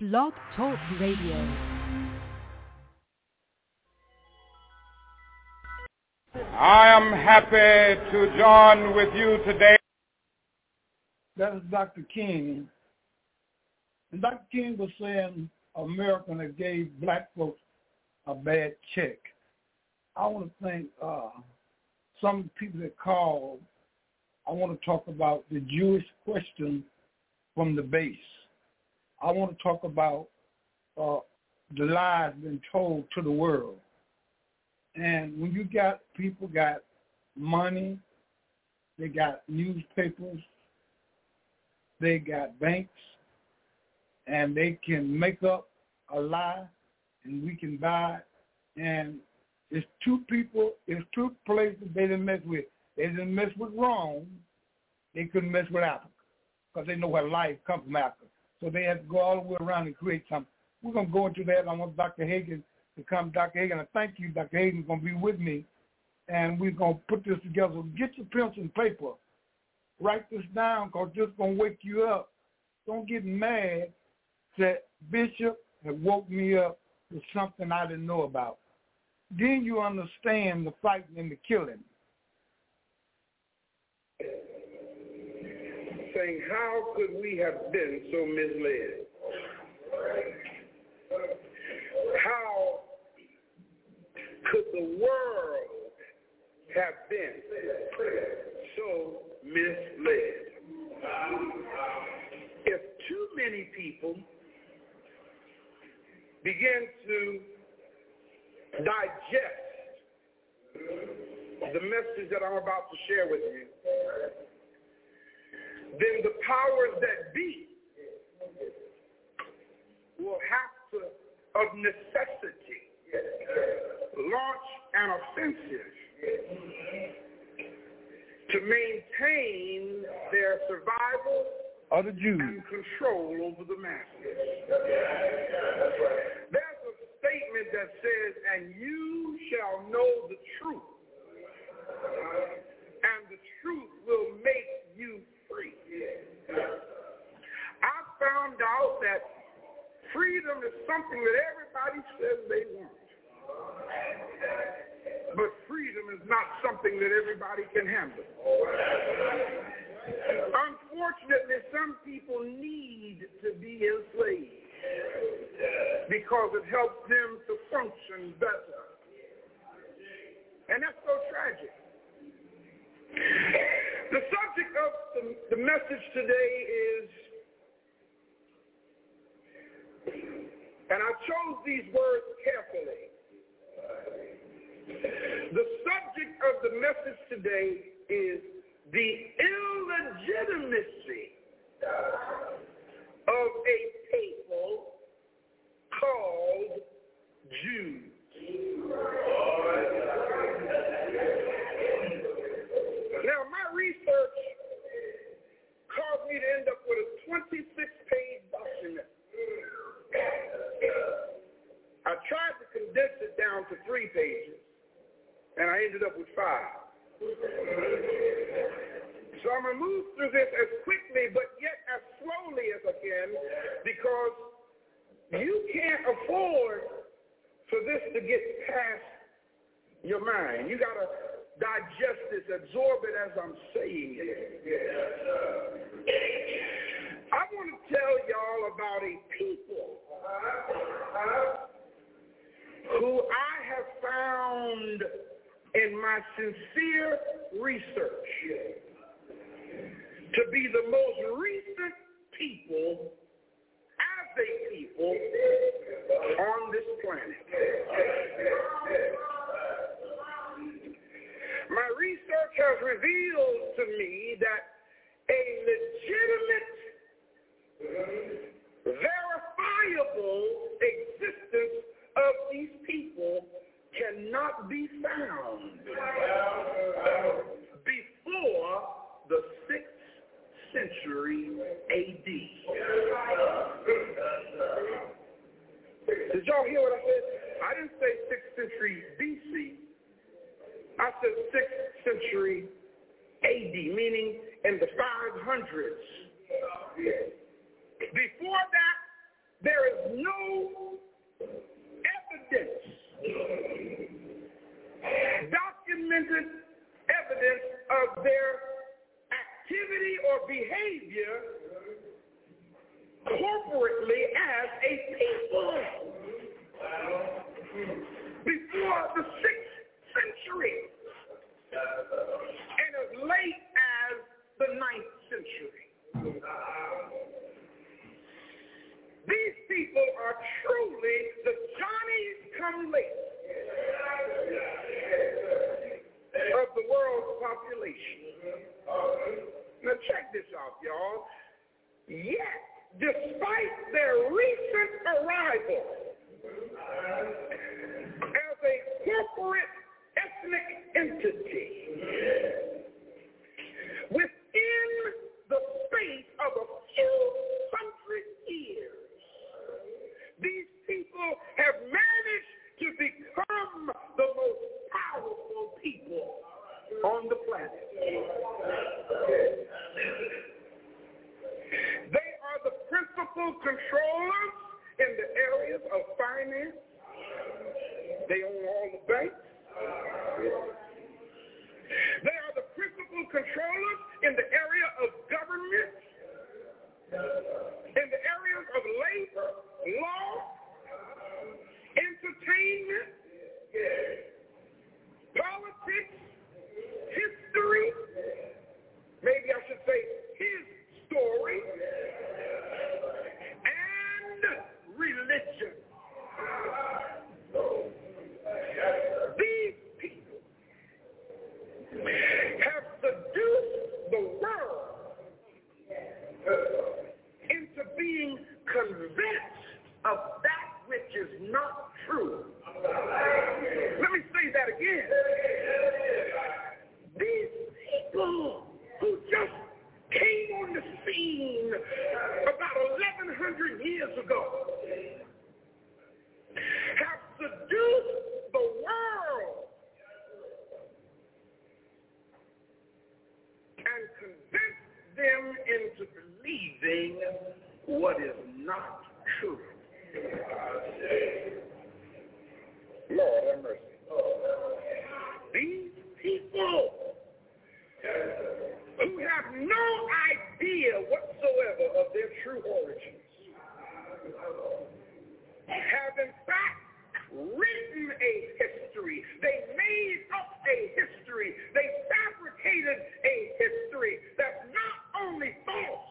Blog Talk Radio. I am happy to join with you today. That is Dr. King. And Dr. King was saying America that gave black folks a bad check. I want to thank some people that called. I want to talk about the Jewish question from the base. I want to talk about the lies being told to the world. And when you got people got money, they got newspapers, they got banks, and they can make up a lie, and we can buy it. And it's two places they didn't mess with. They didn't mess with Rome. They couldn't mess with Africa because they know where life comes from Africa. So they have to go all the way around and create something. We're going to go into that. I want Dr. Hagan to come. Dr. Hagan, I thank you. Dr. Hagan's going to be with me, and we're going to put this together. Get your pencil and paper. Write this down because this is going to wake you up. Don't get mad that Bishop had woke me up with something I didn't know about. Then you understand the fighting and the killing. Saying, how could we have been so misled? How could the world have been so misled? If too many people begin to digest the message that I'm about to share with you, then the powers that be will have to, of necessity, launch an offensive to maintain their survival of the Jews and control over the masses. There's a statement that says, and you shall know the truth, and the truth will make you free. I found out that freedom is something that everybody says they want. But freedom is not something that everybody can handle. Unfortunately, some people need to be enslaved because it helps them to function better. And that's so tragic. The subject of the message today is, and I chose these words carefully, the subject of the message today is the illegitimacy of a people called Jews. Now, my research caused me to end up with a 26-page document. I tried to condense it down to 3 pages, and I ended up with 5. So I'm going to move through this as quickly, but yet as slowly as I can, because you can't afford for this to get past your mind. You got to digest this, absorb it as I'm saying it. I want to tell y'all about a people who I have found in my sincere research to be the most recent people as a people on this planet. My research has revealed to me that a legitimate, verifiable existence of these people cannot be found before the 6th century A.D. Did y'all hear what I said? I didn't say 6th century B.C. I said 6th century A.D., meaning in the 500s. Before that, there is no evidence, documented evidence of their activity or behavior corporately as a people before the 6th century and as late as the 9th century. These people are truly the Johnnies come late of the world's population. Now check this out, y'all. Yet, despite their recent arrival as a corporate ethnic entity, within the space of a few hundred years, these people have managed to become the most powerful people on the planet. They are the principal controllers in the areas of finance. They own all the banks. They are the principal controllers in the area of government, in the areas of labor, law, entertainment, politics, history, maybe I should say his story, and religion. These people have seduced the world into being convinced of that which is not true. Let me say that again. These people who just came on the scene about 1,100 years ago have seduced the world and convinced them into believing what is not true. Lord have mercy. These people who have no idea whatsoever of their true origins have in fact written a history. They made up a history. They fabricated a history that's not only false,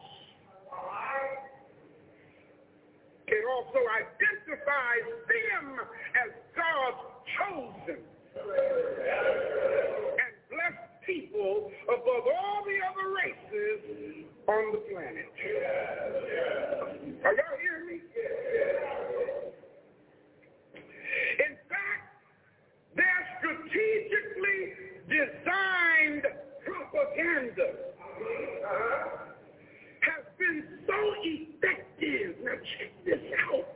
it also identifies them as God's chosen and blessed people above all the other races on the planet. Are y'all hearing me? In fact, their strategically designed propaganda has been so effective. Now check this out.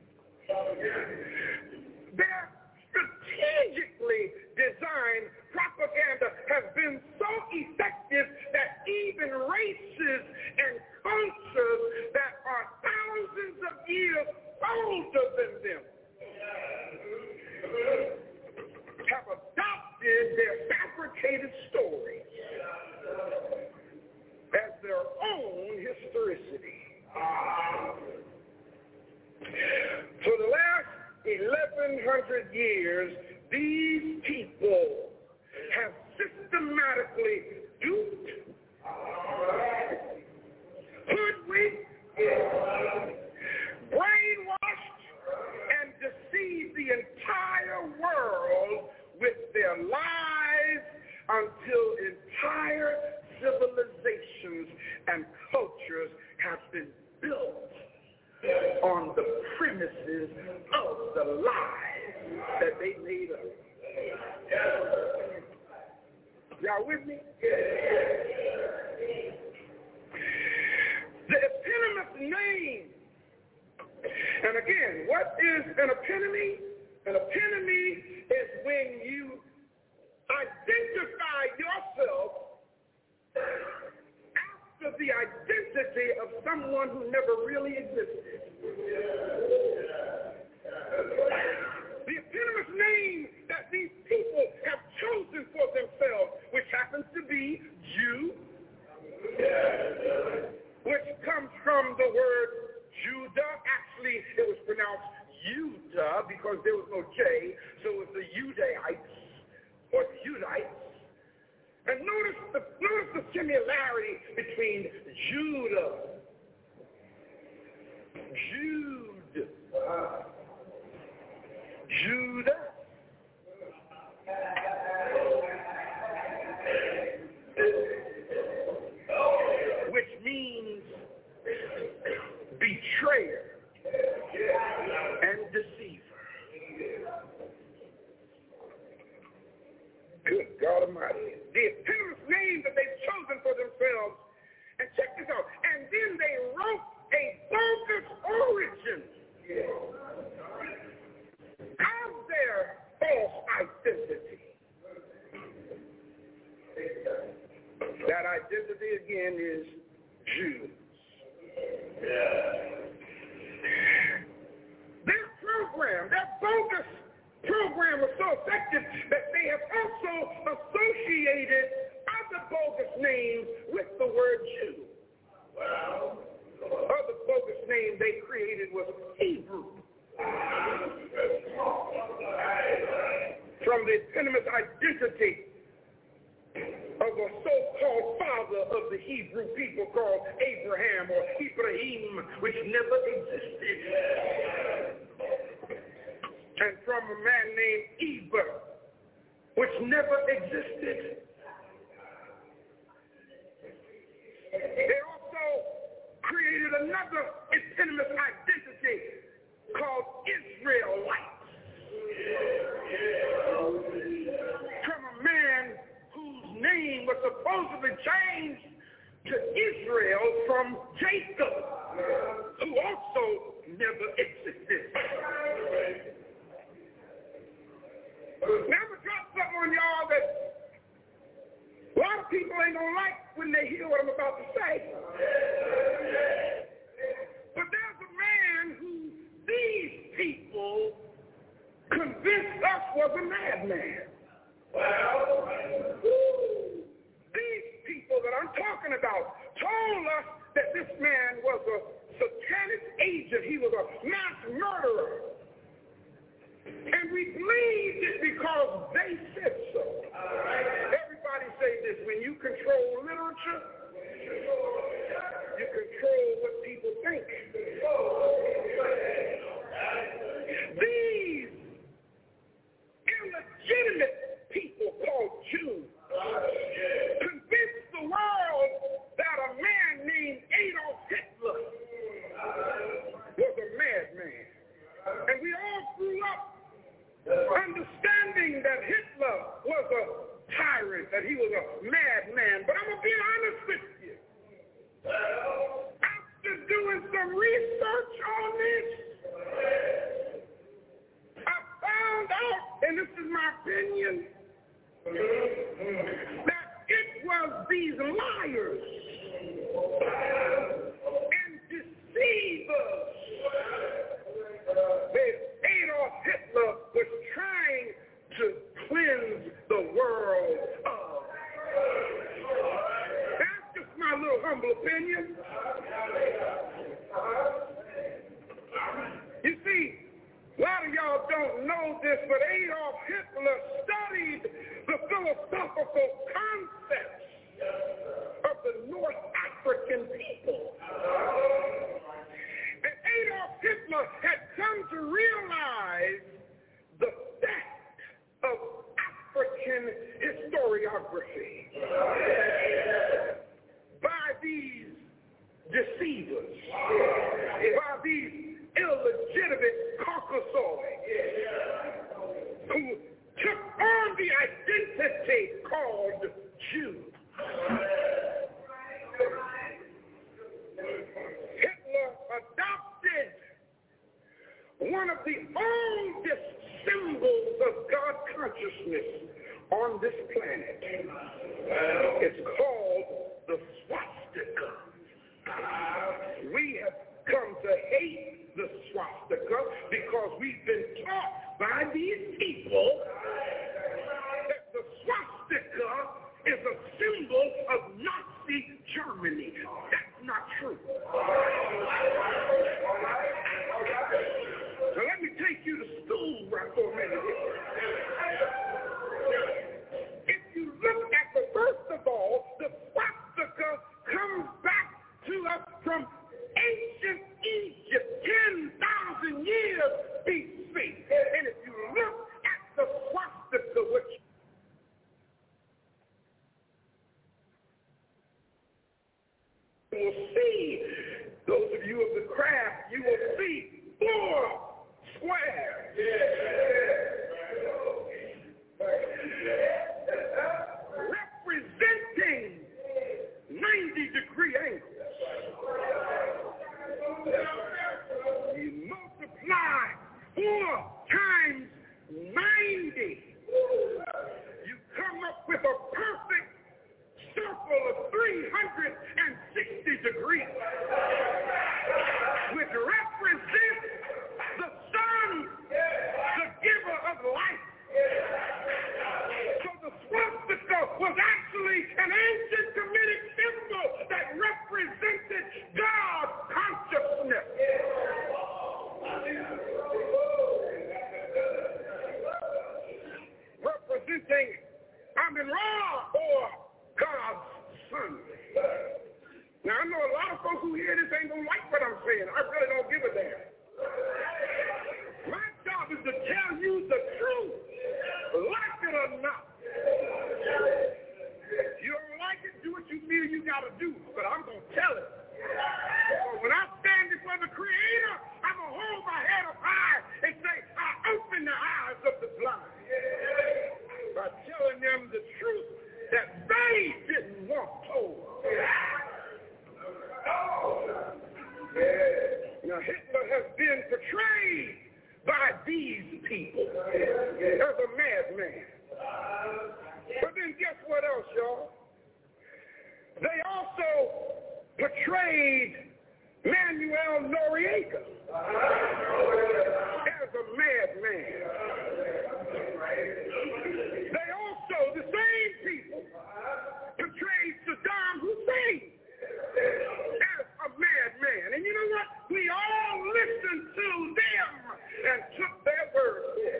Their strategically designed propaganda has been so effective that even races and cultures that are thousands of years older than them have adopted their fabricated stories as their own historicity. For the last 1,100 years, these people have systematically duped, hoodwinked, brainwashed, and deceived the entire world with their lies until entire civilizations and cultures have been built on the premises of the lies that they made up. Y'all with me? The eponymous name. And again, what is an epitome? An epitome is when you identify yourself after the identity of someone who never really existed. see, it was pronounced Judah because there was no J, so it was the Judaites or the Judites. And notice the similarity between Judah, Jude, Judah, which means betrayer and deceiver. Good God Almighty. The eponymous name that they've chosen for themselves. And check this out. And then they wrote a bogus origin of their false identity. That identity again is Jews. Their program, their bogus program was so effective that they have also associated other bogus names with the word Jew. Other bogus name they created was Hebrew. From the eponymous identity of a so-called father of the Hebrew people called Abraham or Ibrahim, which never existed. And from a man named Eber, which never existed. They also created another eponymous identity called Israelites. From a man whose name was supposedly changed to Israel from Jacob, who also never existed. Now I'm going to drop something on y'all that a lot of people ain't going to like when they hear what I'm about to say. But there's a man who these people convinced us was a madman. These people that I'm talking about told us that this man was a satanic agent. He was a mass murderer. And we believed it because they said so. Everybody say this: when you control literature, you control what people think. These illegitimate people called Jews convinced the world that a man named Adolf Hitler was a madman. And we all grew up understanding that Hitler was a tyrant, that he was a madman. But I'm going to be honest with you. After doing some research on this, I found out, and this is my opinion, that it was these liars and deceivers that Adolf Hitler was trying to cleanse the world of. That's just my little humble opinion. You see, a lot of y'all don't know this, but Adolf Hitler studied the philosophical concepts of the North African people. And Adolf Hitler had come to realize the fact of African historiography by these deceivers, by these illegitimate Caucasoids who took on the identity called Jew. Hitler adopted one of the oldest symbols of God consciousness on this planet. It's called the swastika. We have come to hate the swastika because we've been taught by these people that the swastika is a symbol of Nazi Germany. That's not true. for a minute here. If you look at the, first of all, the swastika comes back to us from ancient Egypt, 10,000 years BC. And if you look at the swastika, which you will see, those of you of the craft, you will see 4 squares. Representing 90-degree angles. You multiply 4 times 90. You come up with a perfect circle of 360 degrees, which represents the sun, the giver of life. So the swastika was actually an ancient Kemetic symbol that represented God's consciousness. Representing Amun-Ra, or God's son. Now, I know a lot of folks who hear this ain't gonna like what I'm saying. I really don't give a damn. My job is to tell you the truth, like it or not. If you don't like it, do what you feel you gotta do, but I'm gonna tell it. So when I stand before the Creator, I'm gonna hold my head up high and say, I open the eyes of the blind by telling them the truth that they didn't want told. Now, Hitler has been portrayed by these people as a madman. But then guess what else, y'all? They also portrayed Manuel Noriega as a madman. They also, the same people, portrayed Saddam Hussein as a madman. And you know what? We all listened to them and took their word.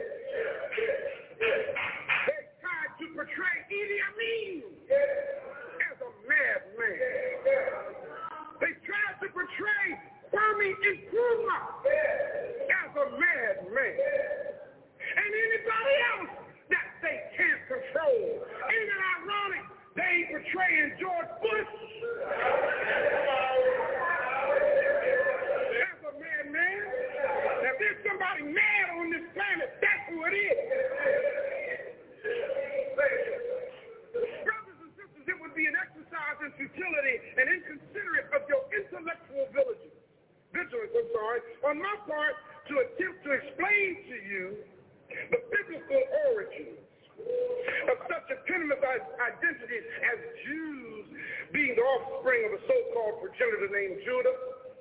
They tried to portray Idi Amin as a madman. They tried to portray Kwame Nkrumah as a madman. And anybody else that they can't control. Ain't it ironic? They ain't portraying George Bush as a madman. Now, if there's somebody mad on this planet, that's who it is. Brothers and sisters, it would be an exercise in futility and inconsiderate of your intellectual vigilance, on my part, to attempt to explain to you the biblical origins of such eponymous identities as Jews being the offspring of a so-called progenitor named Judah,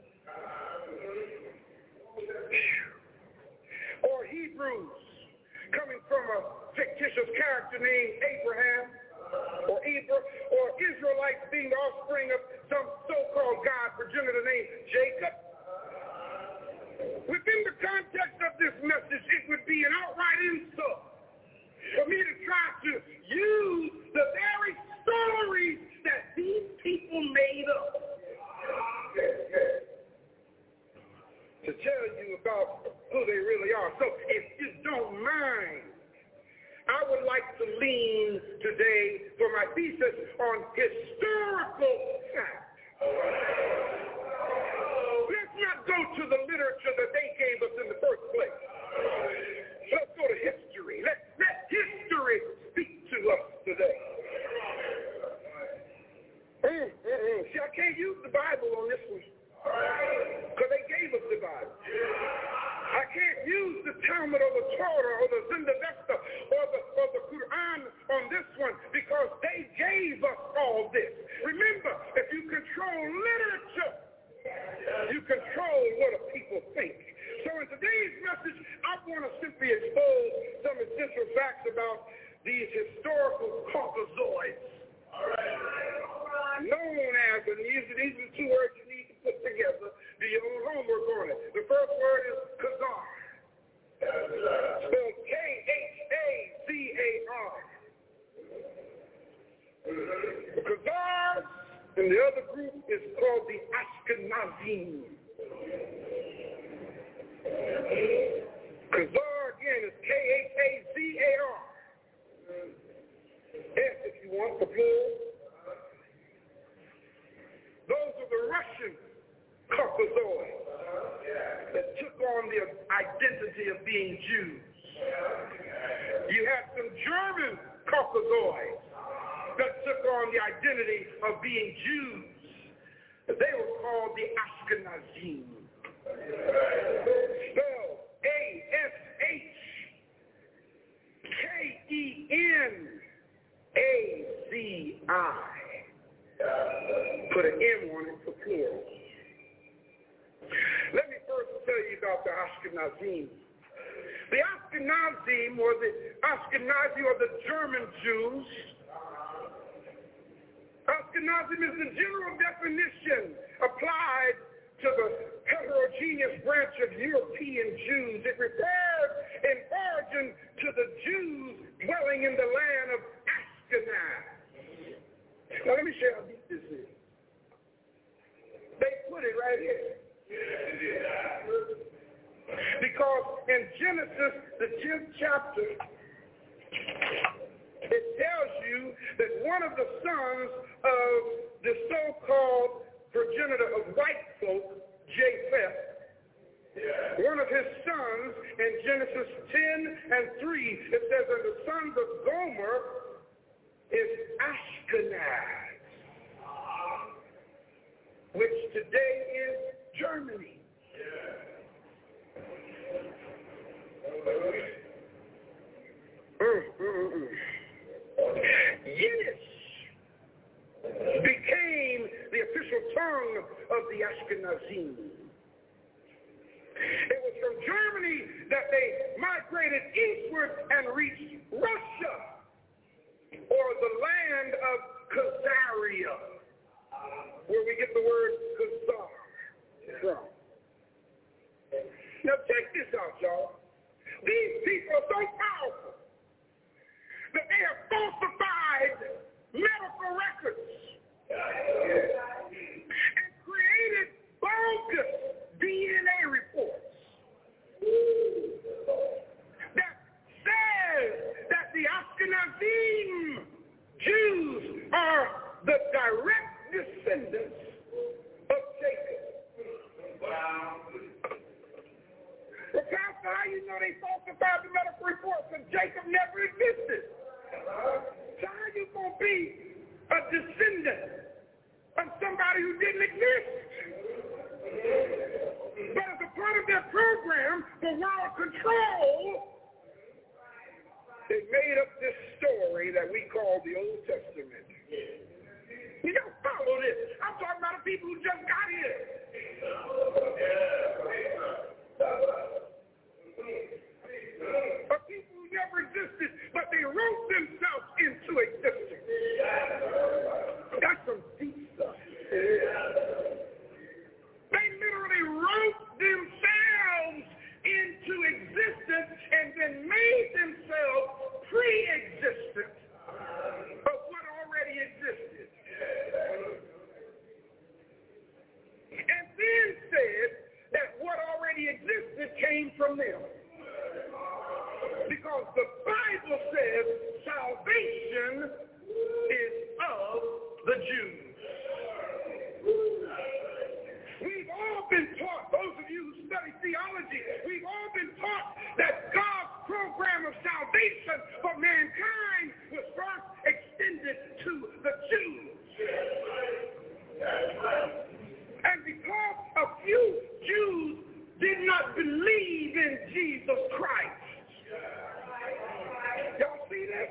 or Hebrews coming from a fictitious character named Abraham, or Israelites being the offspring of some so-called God progenitor named Jacob. Within the context of this message, it would be an outright insult for me to try to use the very stories that these people made up to tell you about who they really are. So if you don't mind, I would like to lean today for my thesis on historical fact. Let's not go to the literature that they gave us in the first place. Let's go to history. Let history speak to us today. See, I can't use the Bible on this one because they gave us the Bible. I can't use the Talmud or the Torah or the Zendavesta or the Quran on this one because they gave us all this. Remember, if you control literature, you control what a people think. So in today's message, I want to simply expose some essential facts about these historical Caucasoids. Known as, and these are the two words you need to put together. Do your own homework on it. The first word is Khazar. Spelled K And the other group is called the Ashkenazim. Khazar, again, is Khazar. S, if you want, the plural. Those are the Russian Caucasoids that took on the identity of being Jews. You had some German Caucasoids that took on the identity of being Jews. They were called the Ashkenazim. Spelled A-S-H-K-E-N-A-Z-I. Put an M on it for plural. Let me first tell you about the Ashkenazim. The Ashkenazim or the German Jews. Ashkenazim is the general definition applied to the heterogeneous branch of European Jews. It refers in origin to the Jews dwelling in the land of Ashkenaz. Now let me show you how deep this is. They put it right here. Because in Genesis, the 10th chapter, it tells you that one of the sons of the so-called progenitor of white folk, Japheth, one of his sons in Genesis 10:3, it says that the sons of Gomer is Ashkenaz, which today is Germany. Yiddish became the official tongue of the Ashkenazim. It was from Germany that they migrated eastward and reached Russia, or the land of Khazaria, where we get the word Khazar from. Now check this out, y'all. These people are so powerful that they have falsified medical records and created bogus DNA reports that says that the Ashkenazim Jews are the direct descendants of Jacob. Well, Pastor, how you know they falsified the medical reports and Jacob never existed? So how you going to be a descendant of somebody who didn't exist? But as a part of their program for world control, they made up this story that we call the Old Testament. You got to follow this. I'm talking about the people who just got here. Of people who never existed, but they wrote themselves into existence. That's some deep stuff. They literally wrote themselves into existence and then made themselves pre-existent of what already existed. And then said that what already existed came from them. Because the Bible says salvation is of the Jews. We've all been taught, those of you who study theology, we've all been taught that God's program of salvation for mankind was first extended to the Jews. And because a few Jews did not believe in Jesus Christ, y'all see this?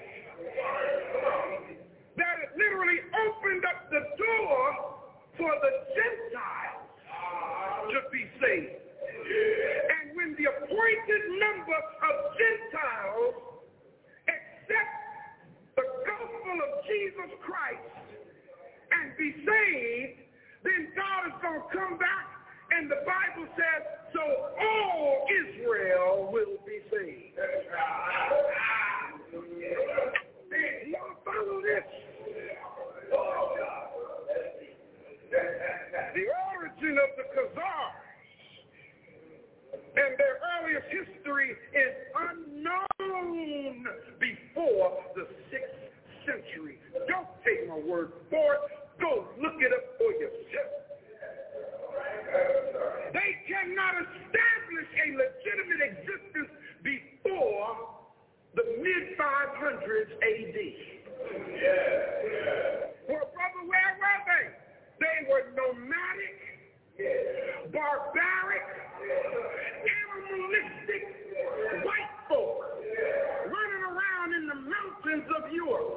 That it literally opened up the door for the Gentiles to be saved. And when the appointed number of Gentiles accept the gospel of Jesus Christ and be saved, then God is going to come back, and the Bible says, so all Israel will be saved. Y'all follow this? earliest history is unknown before the 6th century. Don't take my word for it. Go look it up for yourself. They cannot establish a legitimate existence before the mid-500s AD. Well, brother, where were they? They were nomadic, barbaric, animalistic white folk running around in the mountains of Europe.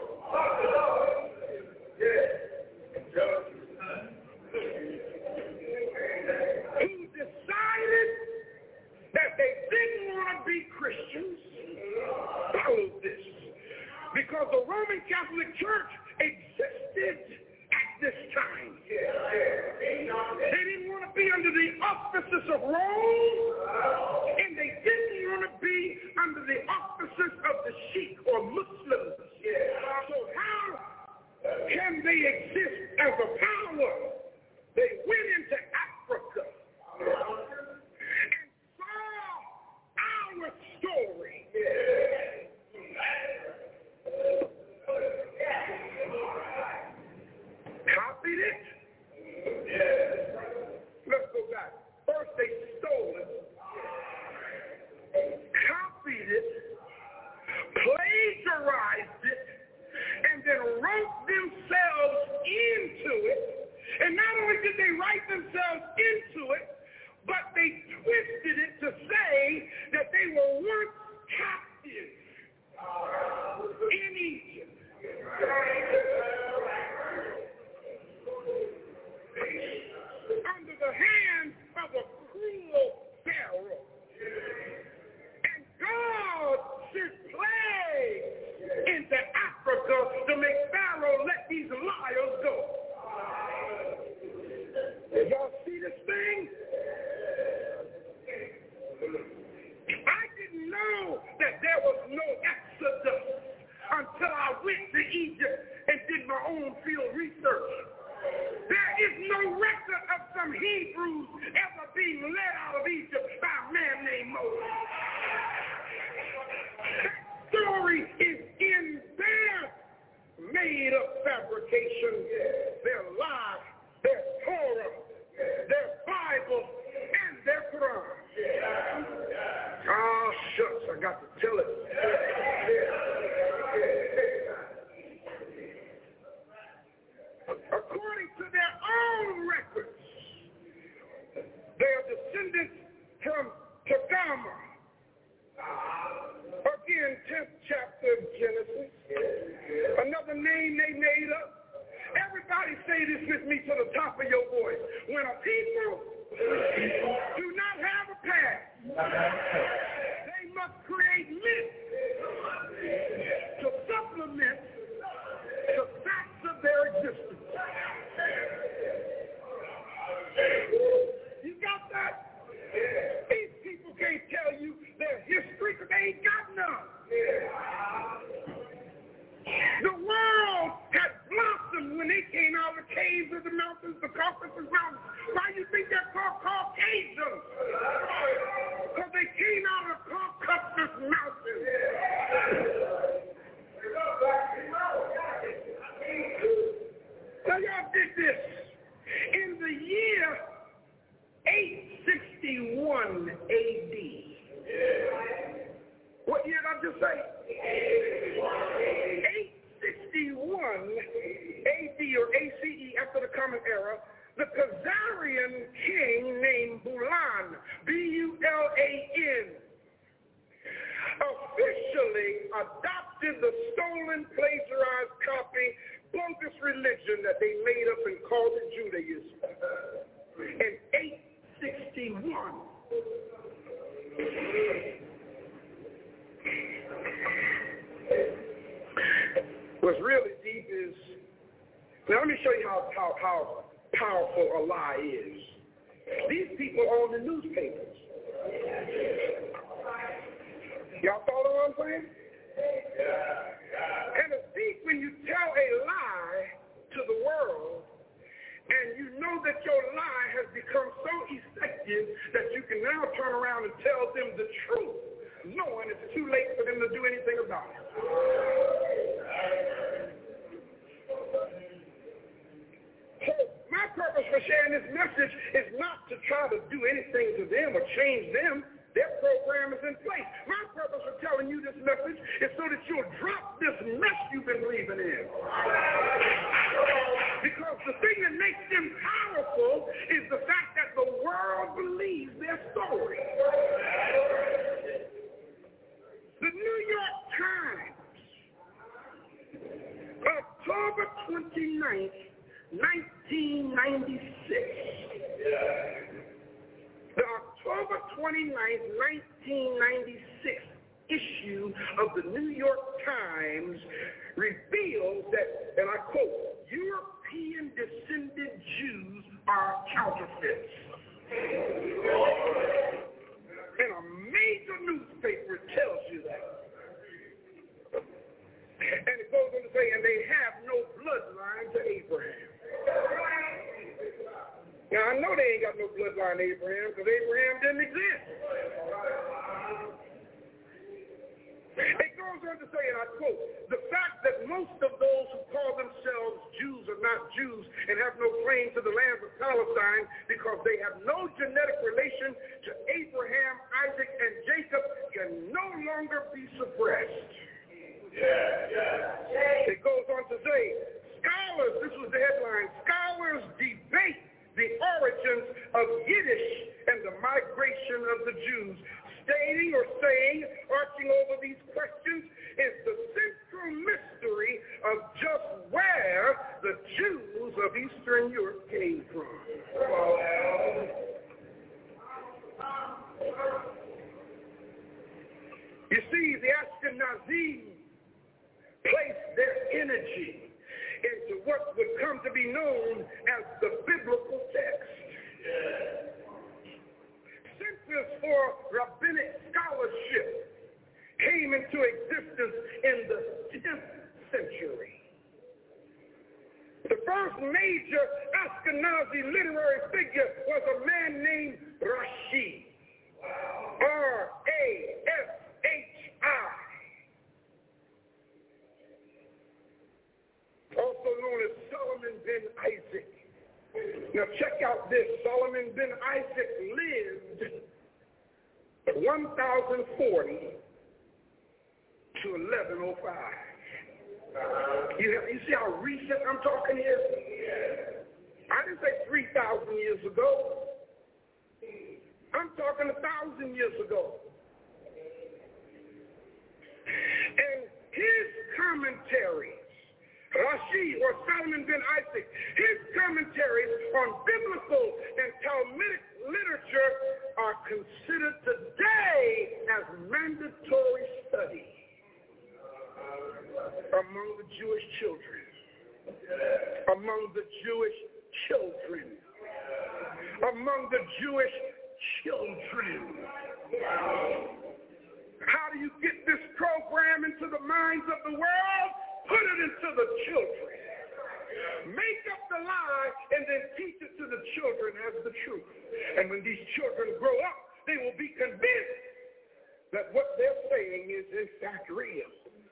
Who decided that they didn't want to be Christians. Follow this. Because the Roman Catholic Church existed at this time. They didn't want to be under the auspices of Rome, and they didn't want to be under the auspices of the Sheikh or Muslims. So how can they exist as a power? They went into Africa and saw our story. Copied it. Let's go back. First they stole it, copied it, plagiarized it, and then wrote themselves into it. And not only did they write themselves into it, but they twisted it to say that they were once captives in Egypt. Under the hands of a cruel Pharaoh. And God sent plagues into Africa to make Pharaoh let these liars go. Y'all see this thing? I didn't know that there was no Exodus until I went to Egypt and did my own field research. There is no record of some Hebrews ever being led out of Egypt by a man named Moses. That story is in their made-up fabrication, their lie, their Torah, their Bible, and their Quran. Oh, shucks, I got to tell it. According to their own records, they are descendants from Tagama. Again, 10th chapter of Genesis. Another name they made up. Everybody say this with me to the top of your voice. When a people do not have a past, they must create myths to supplement the facts of their existence. You got that? These people can't tell you their history because they ain't got none. The world had blossomed when they came out of the caves of the mountains, the Caucasus Mountains. Why do you think they're called Caucasians? Because they came out of the Caucasus Mountains. Now y'all did this. In the year 861 AD. What year did I just say? 861 AD or ACE, after the Common Era, the Khazarian king named Bulan, B-U-L-A-N, officially adopted the stolen, plagiarized copy, bogus religion that they made up and called it Judaism in 861. What's really deep is, now let me show you how powerful a lie is. These people own the newspapers. Y'all follow what I'm saying? And it's deep when you tell a lie to the world and you know that your lie has become so effective that you can now turn around and tell them the truth, knowing it's too late for them to do anything about it. So my purpose for sharing this message is not to try to do anything to them or change them. Their program is in place. My purpose for telling you this message is so that you'll drop this mess you've been believing in. Because the thing that makes them powerful is the fact that the world believes their story. The New York Times, October 29th, 1996. The October 29th, 1996 issue of the New York Times reveals that, and I quote, European descended Jews are counterfeits. And a major newspaper tells you that. And it goes on to say, and they have no bloodline to Abraham. Now, I know they ain't got no bloodline to Abraham because Abraham didn't exist. It goes on to say, and I quote, the fact that most of those who call themselves Jews are not Jews and have no claim to the land of Palestine because they have no genetic relation to Abraham, Isaac, and Jacob can no longer be suppressed. It goes on to say, scholars, this was the headline, scholars debate the origins of Yiddish and the migration of the Jews, stating or saying, arching over these questions, is the central mystery of just where the Jews of Eastern Europe came from. You see, the Ashkenazim placed their energy into what would come to be known as the biblical text. Centers for rabbinic scholarship came into existence in the 10th century. The first major Ashkenazi literary figure was a man named Rashi, R-A-S-H-I. Also known as Solomon ben Isaac. Now check out this. Solomon ben Isaac lived 1040 to 1105. You see how recent I'm talking here? I didn't say 3,000 years ago. I'm talking 1,000 years ago. And his commentaries, Rashi or Solomon ben Isaac, his commentaries on biblical and Talmudic literature are considered today as mandatory study among the Jewish children. Among the Jewish children. Among the Jewish children. How do you get this program into the minds of the world? Put it into the children. Make up the lie and then teach it to the children as the truth. And when these children grow up, they will be convinced that what they're saying is in fact real.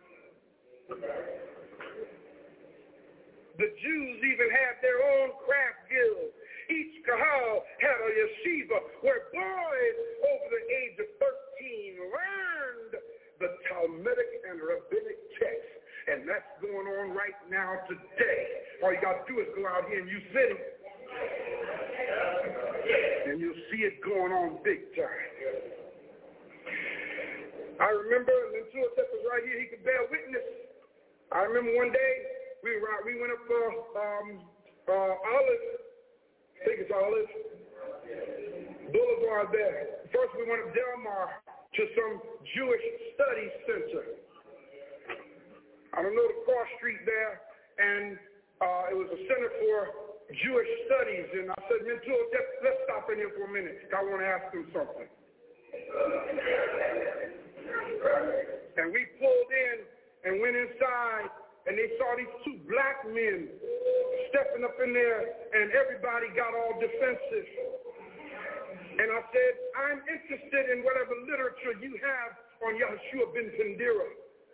The Jews even had their own craft guilds. Each kahal had a yeshiva where boys over the age of 13 learned the Talmudic and rabbinic text. And that's going on right now today. All you got to do is go out here in U City, and you'll see it going on big time. I remember, and Suatep was right here, he could bear witness. I remember one day, we went up Olive, I think it's Olive Boulevard there. First we went up Delmar to some Jewish study center. I don't know the cross street there, and it was a center for Jewish studies. And I said, let's stop in here for a minute. I want to ask him something. And we pulled in and went inside, and they saw these two black men stepping up in there, and everybody got all defensive. And I said, I'm interested in whatever literature you have on Yahshua ben Pandira.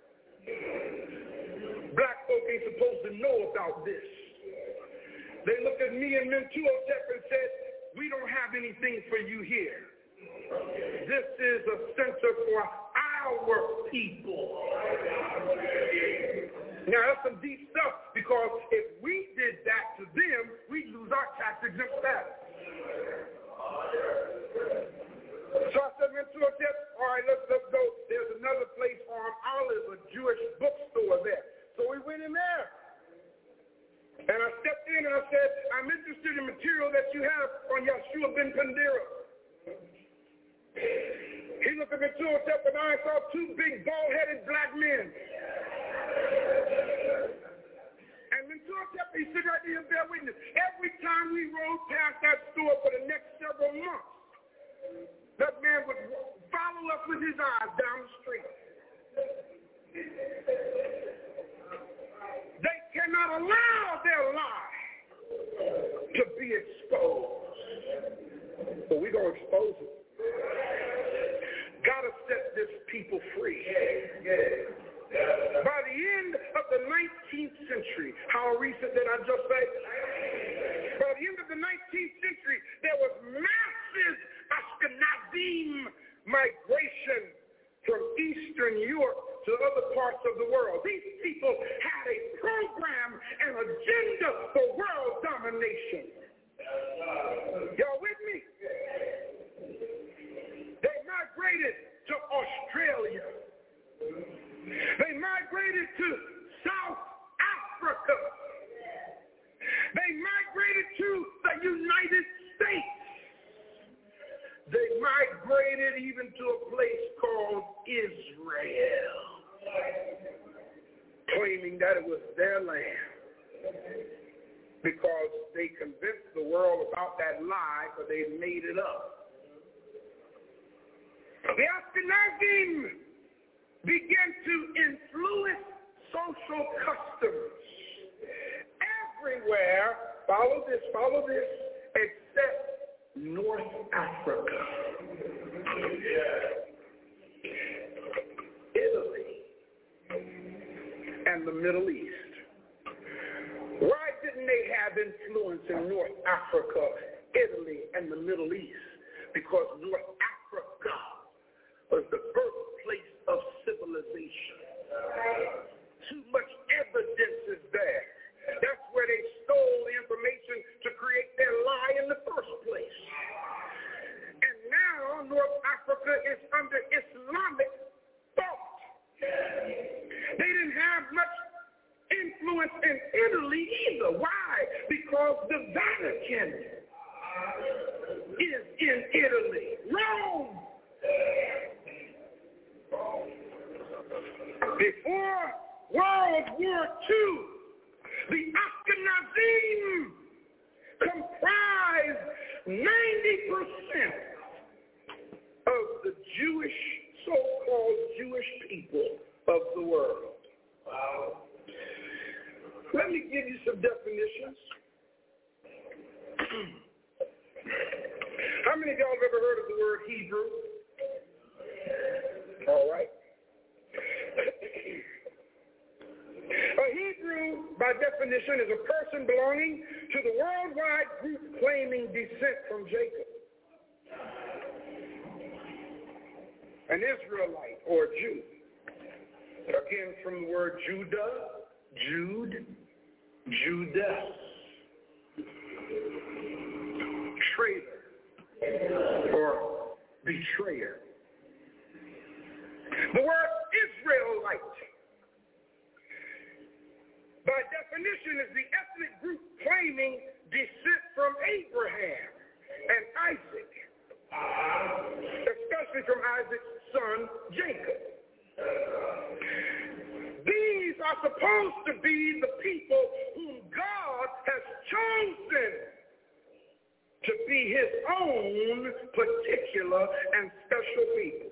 Black folk ain't supposed to know about this. They looked at me and Mentuhotep and said, we don't have anything for you here. This is a center for our people. Now, that's some deep stuff, because if we did that to them, we'd lose our tax exempt status. So I said, Mentuhotep, all right, let's go. There's another place on Olive, a Jewish bookstore there. So we went in there. And I stepped in and I said, I'm interested in material that you have on Yahshua ben Pandira. He looked at Mentuhotep and I saw two big bald-headed black men. And Mentuhotep, he said right there, bear witness. Every time we rode past that store for the next several months, that man would follow us with his eyes down the street. They cannot allow their lie to be exposed. But we're going to expose it. Got to set this people free. By the end of the 19th century, how recent did I just say? By the end of the 19th century, there was massive Ashkenazim migration from Eastern Europe to other parts of the world. These people had a program and agenda for world domination. Y'all with me? They migrated to Australia. They migrated to South Africa. They migrated to the United States. They migrated even to a place called Israel, claiming that it was their land, because they convinced the world about that lie, but they made it up. The Ashkenazim began to influence social customs everywhere, follow this, except North Africa, Italy, and the Middle East. Why didn't they have influence in North Africa, Italy, and the Middle East? Because North Africa was the birthplace of civilization. Too much evidence is there. That's where they stole the information to create their lie in the first place. And now North Africa is under Islamic thought. They didn't have much influence in Italy either. Why? Because the Vatican is in Italy. Rome. Before World War II, the Ashkenazim comprised 90% of the Jewish, so-called Jewish people of the world. Wow. Let me give you some definitions. How many of y'all have ever heard of the word Hebrew? All right. A Hebrew, by definition, is a person belonging to the worldwide group claiming descent from Jacob. An Israelite or Jew. Again, from the word Judah, Jude, Judas. Traitor or betrayer. The word Israelite, by definition, is the ethnic group claiming descent from Abraham and Isaac, especially from Isaac's son, Jacob. These are supposed to be the people whom God has chosen to be his own particular and special people.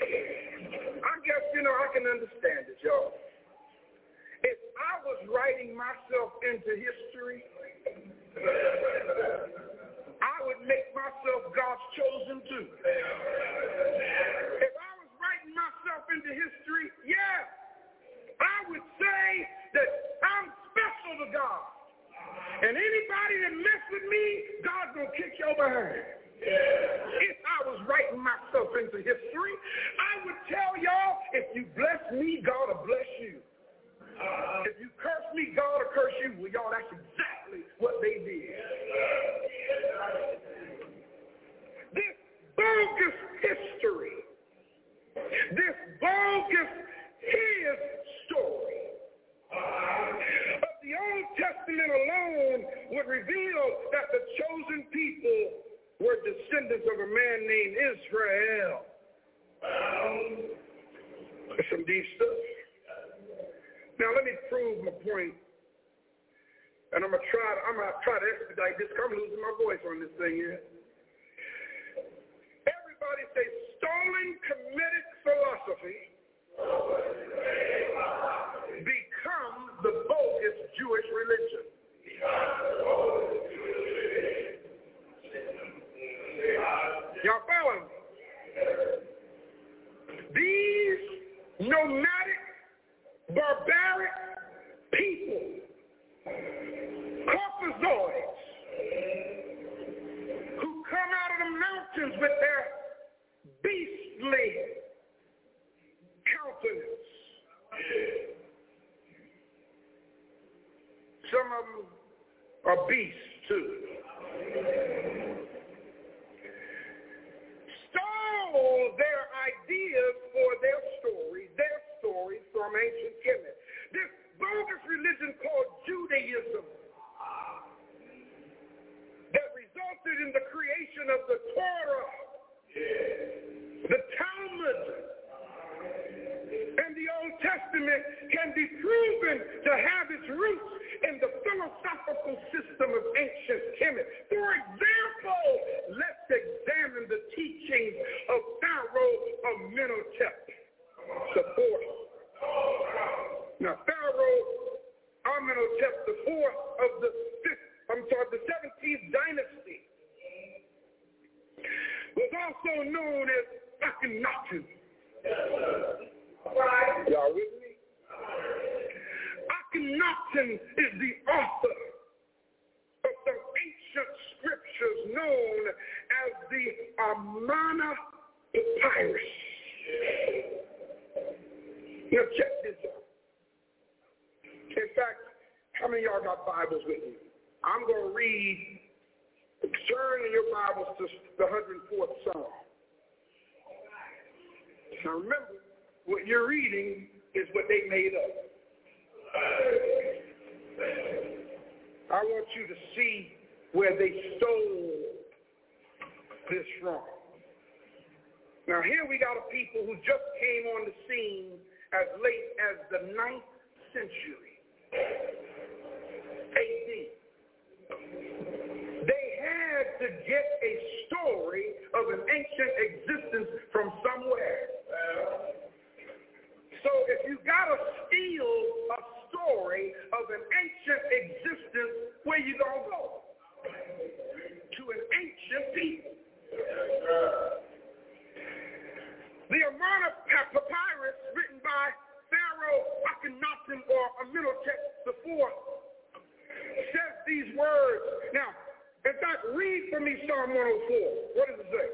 I guess, I can understand it, y'all. If I was writing myself into history, I would make myself God's chosen too. If I was writing myself into history, yeah, I would say that I'm special to God. And anybody that mess with me, God's going to kick your behind. If I was writing myself into history, I would tell y'all, if you bless me, God will bless you. If you curse me, God will curse you. Well, y'all, that's exactly what they did. This bogus history, this bogus his story of the Old Testament alone would reveal that the chosen people were descendants of a man named Israel. That's some deep stuff. Now let me prove my point, and I'm gonna try to expedite this. I'm losing my voice on this thing here. Everybody say stolen Kemetic philosophy becomes the bogus Jewish religion. Y'all following me? These nomadic, barbaric people, corpozoids, who come out of the mountains with their beastly countenance. Some of them are beasts too. Stole their ideas for their stories from ancient Kemet. This bogus religion called Judaism that resulted in the creation of the Torah, the Talmud, and the Old Testament can be proven to have its roots in the philosophical system of ancient Kemet. For example, let's examine the teachings of Pharaoh Amenhotep IV. Now, Pharaoh Amenhotep IV of the 17th dynasty was also known as Akhenaten. Y'all with me? Akhenaten is the author of some ancient scriptures known as the Amarna Papyrus. Now check this out. In fact, how many of y'all got Bibles with you? I'm going to read, turn in your Bibles to the 104th Psalm. Now remember, what you're reading is what they made up. I want you to see where they stole this from. Now here we got a people who just came on the scene as late as the 9th century AD. They had to get a story of an ancient existence from somewhere. So if you got to steal a story of an ancient existence, where you going to go? To an ancient people. The Amarna Papyrus, written by Pharaoh Akhenaten or Amenhotep IV, says these words. Now, in fact, read for me Psalm 104. What does it say?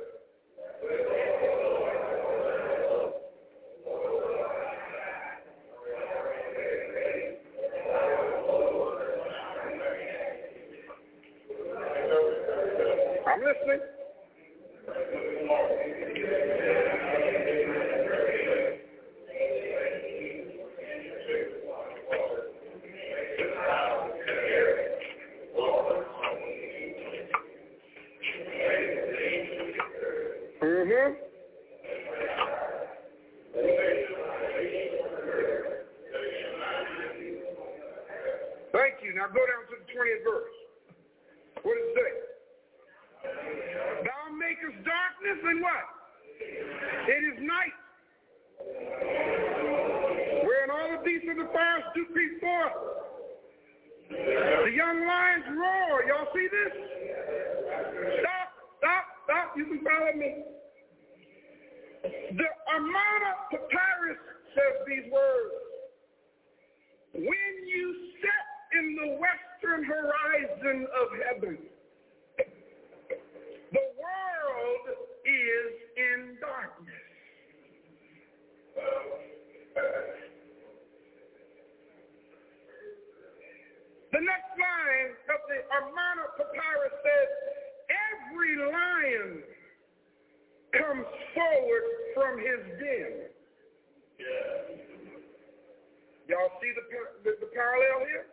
I'm listening. Thank you. Now go down to the 20th verse. What does it say? Thou makest darkness and what? It is night. Wherein all the beasts of the forest do creep forth. The young lions roar. Y'all see this? Stop. You can follow me. The Amana Papyrus says these words. When you set in the western horizon of heaven, the world is in darkness. The next line of the Amana Papyrus says, every lion comes forward from his den. Y'all see the parallel here?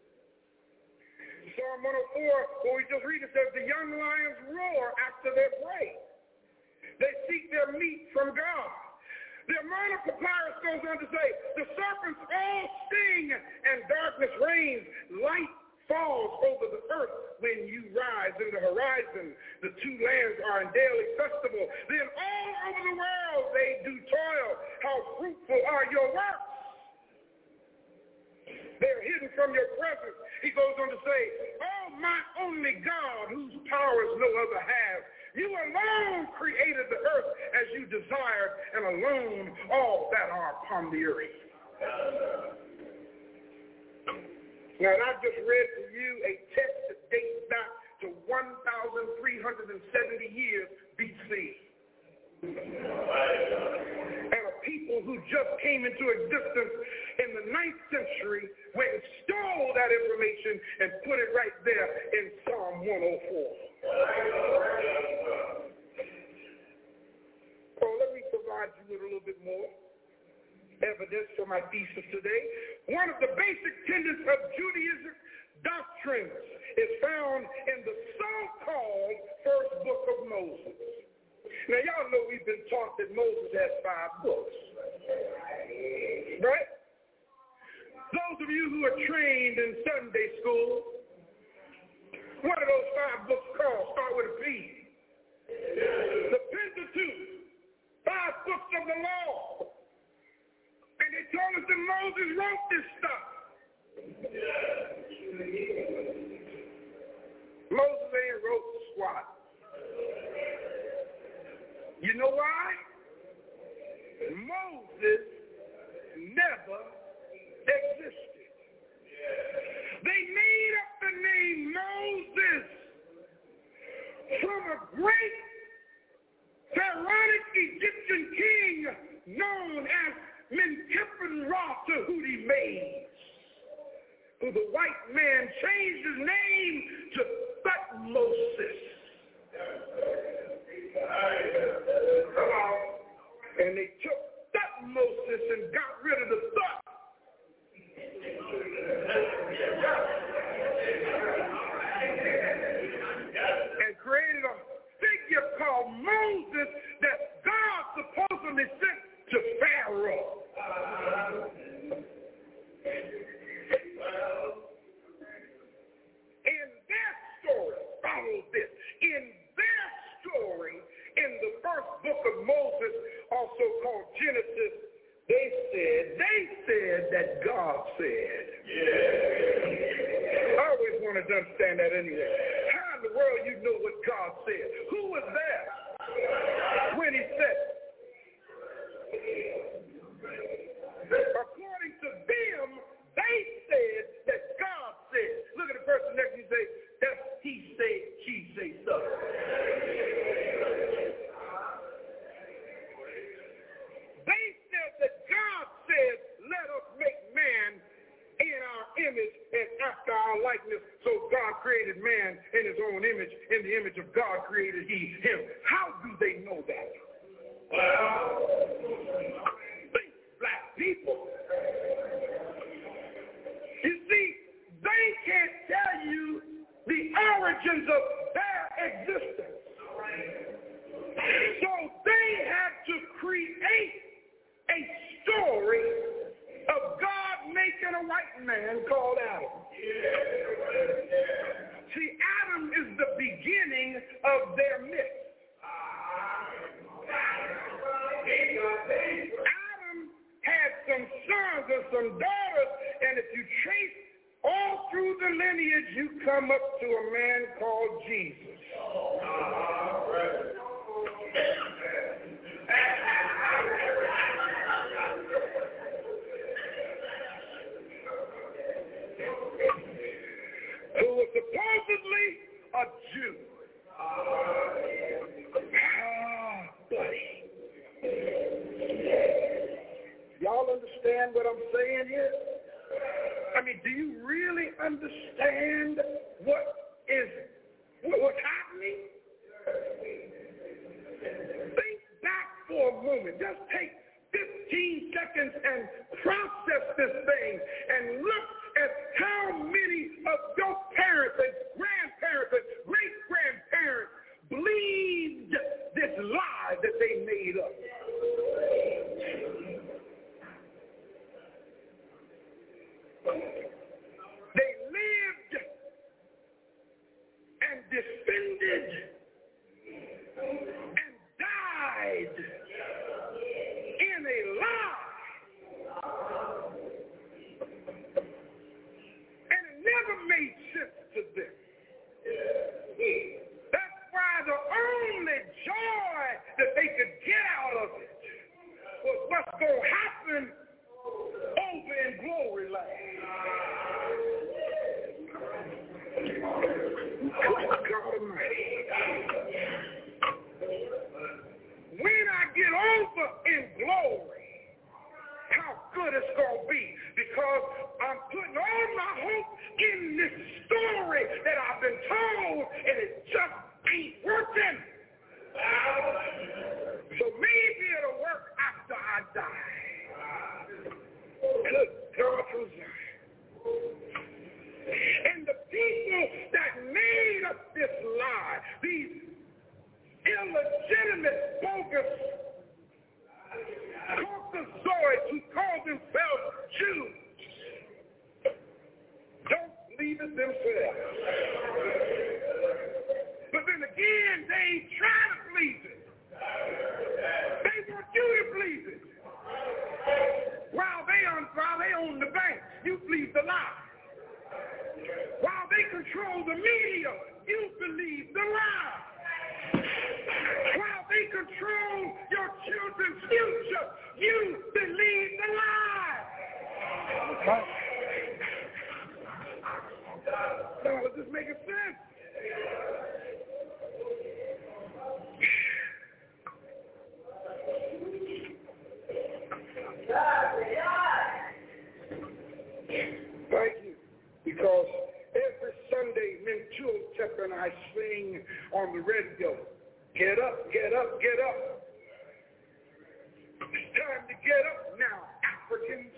Psalm 104, where we just read it, says, the young lions roar after their prey. They seek their meat from God. The Amana Papyrus goes on to say, the serpents all sting and darkness reigns. Light falls over the earth when you rise in the horizon. The two lands are in daily festival. Then all over the world they do toil. How fruitful are your works? They're hidden from your presence. He goes on to say, oh, my only God, whose powers no other have. You alone created the earth as you desired, and alone all that are upon the earth. Now, I just read to you a text that dates back to 1,370 years BC. And a people who just came into existence in the 9th century went and stole that information and put it right there in Psalm 104. So let me provide you with a little bit more evidence for my thesis today. One of the basic tenets of Judaism doctrines is found in the so-called first book of Moses. Now, y'all know we've been taught that Moses has 5 books, right? Those of you who are trained in Sunday school, what are those 5 books called? Start with a P. The Pentateuch, 5 books of the law. And they told us that Moses wrote this stuff. Moses ain't wrote squat. You know why? Moses never existed. They made up the name Moses from a great pharaonic Egyptian king known as Menkaure Tahuti Mase, who the white man changed his name to Thutmose. And they took Thutmose and got rid of the Thut. And created a figure called Moses that God supposedly sent to Pharaoh. In their story, follow this, in their story, in the first book of Moses, also called Genesis, they said that God said. I always wanted to understand that anyway. How in the world you know what God said? Who was there when he said? According to them, they said that God said. Look at the person next to you and say, that's he said, she say stuff. They said that God said, let us make man in our image and after our likeness. So God created man in his own image. In the image of God created he him. How do they know that? These black people. You see, they can't tell you the origins of their existence. So they had to create a story of God making a white man called Adam. See, Adam is the beginning of their myth. Adam had some sons and some daughters, and if you trace All through the lineage, you come up to a man called Jesus. Who was supposedly a Jew. Buddy. Y'all understand what I'm saying here? I mean, do you really understand what's happening? Think back for a moment. Just take 15 seconds and process this thing and look at how many of your parents and grandparents and great-grandparents believed this lie that they made up. They lived and defended and died in a lie. And it never made sense to them. That's why the only joy that they could get out of it was what's going to happen over in glory land. God Almighty. When I get over in glory, how good it's going to be, because I'm putting all my hope in this story that I've been told, and it just ain't working. So maybe it'll work after I die. Good God from Zion. And the people that made up this lie, these illegitimate, bogus Caucasoids who call themselves Jews, don't believe it themselves. But then again, they ain't trying to please it. They want you to please it. While they own the bank, you believe the lie. While they control the media, you believe the lie. While they control your children's future, you believe the lie. Now, is this making sense? Thank you. Because every Sunday, Mentul and I sing on the radio, get up, get up, get up. It's time to get up now, Africans.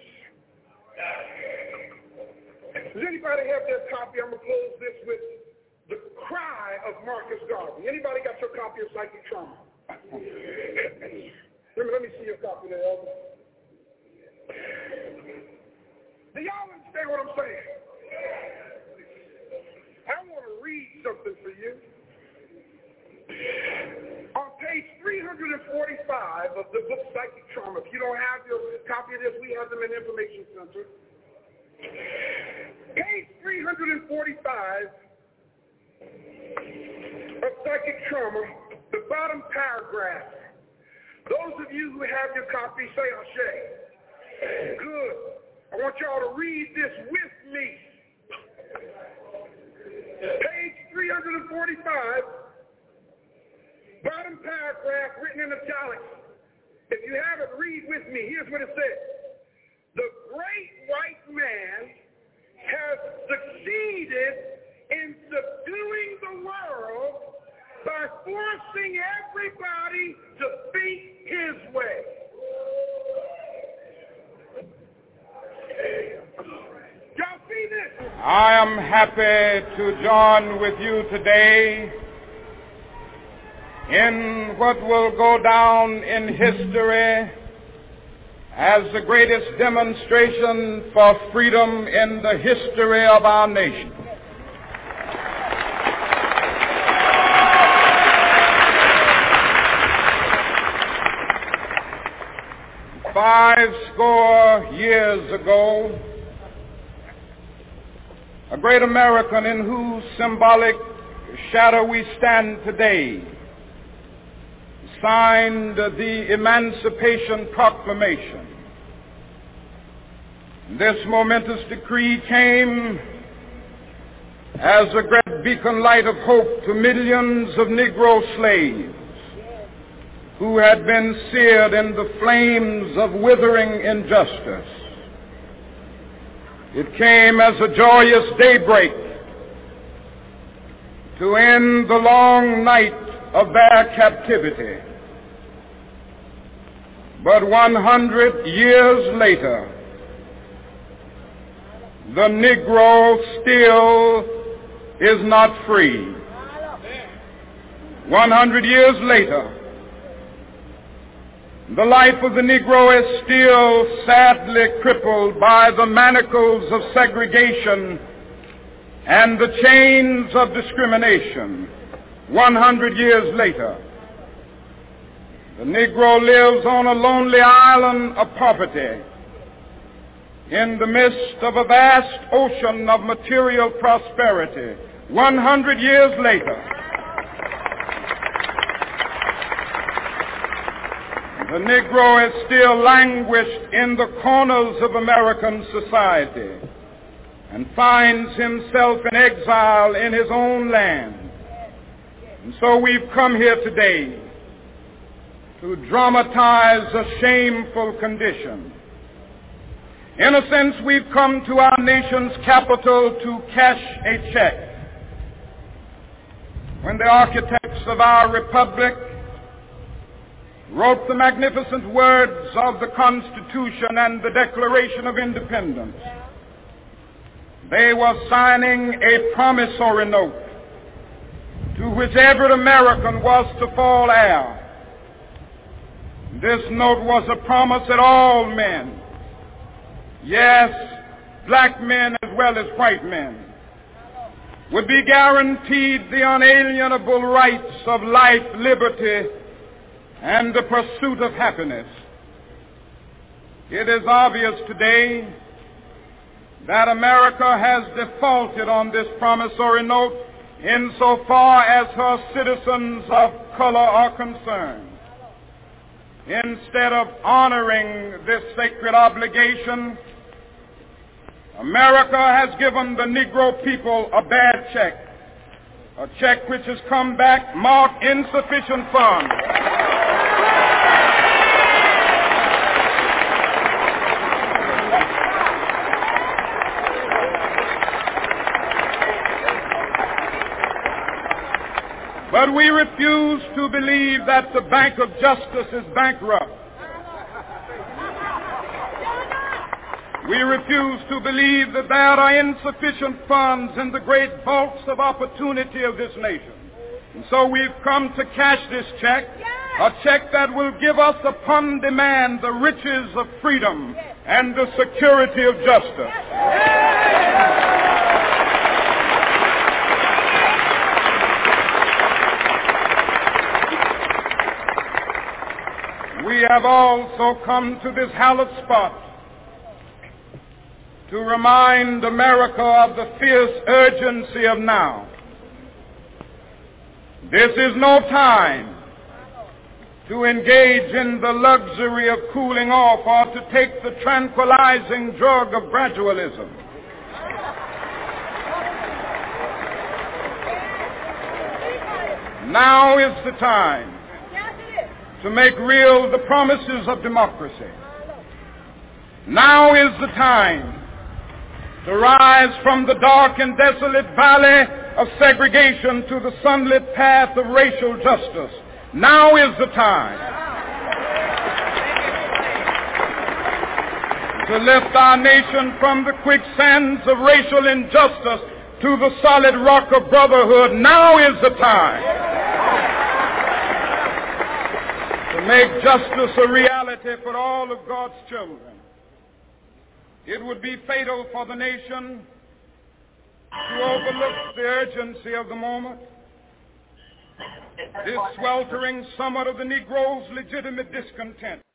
Does anybody have their copy? I'm going to close this with the cry of Marcus Garvey. Anybody got your copy of Psychic Trauma? Let me see your copy there, Elvis. Do y'all understand what I'm saying? I want to read something for you. On page 345 of the book Psychic Trauma, if you don't have your copy of this, we have them in the Information Center. Page 345 of Psychic Trauma, the bottom paragraph. Those of you who have your copy, say Ashe. Good. I want y'all to read this with me. Page 345, bottom paragraph written in italics. If you have it, read with me. Here's what it says. The great white man has succeeded in subduing the world by forcing everybody to think his way. Y'all see this? I am happy to join with you today in what will go down in history as the greatest demonstration for freedom in the history of our nation. Five score years ago, a great American in whose symbolic shadow we stand today, signed the Emancipation Proclamation. This momentous decree came as a great beacon light of hope to millions of Negro slaves who had been seared in the flames of withering injustice. It came as a joyous daybreak to end the long night of their captivity. But 100 years later, the Negro still is not free. 100 years later, the life of the Negro is still sadly crippled by the manacles of segregation and the chains of discrimination. 100 years later, the Negro lives on a lonely island of poverty in the midst of a vast ocean of material prosperity. 100 years later, the Negro is still languished in the corners of American society and finds himself in exile in his own land. And so we've come here today to dramatize a shameful condition. In a sense, we've come to our nation's capital to cash a check. When the architects of our republic wrote the magnificent words of the Constitution and the Declaration of Independence, they were signing a promissory note to which every American was to fall heir. This note was a promise that all men, yes, black men as well as white men, would be guaranteed the unalienable rights of life, liberty, and the pursuit of happiness. It is obvious today that America has defaulted on this promissory note insofar as her citizens of color are concerned. Instead of honoring this sacred obligation, America has given the Negro people a bad check, a check which has come back marked insufficient funds. But we refuse to believe that the Bank of Justice is bankrupt. We refuse to believe that there are insufficient funds in the great vaults of opportunity of this nation. And so we've come to cash this check, a check that will give us upon demand the riches of freedom and the security of justice. We have also come to this hallowed spot to remind America of the fierce urgency of now. This is no time to engage in the luxury of cooling off or to take the tranquilizing drug of gradualism. Now is the time to make real the promises of democracy. Now is the time to rise from the dark and desolate valley of segregation to the sunlit path of racial justice. Now is the time to lift our nation from the quicksands of racial injustice to the solid rock of brotherhood. Now is the time to make justice a reality for all of God's children. It would be fatal for the nation to overlook the urgency of the moment. This sweltering summit of the Negro's legitimate discontent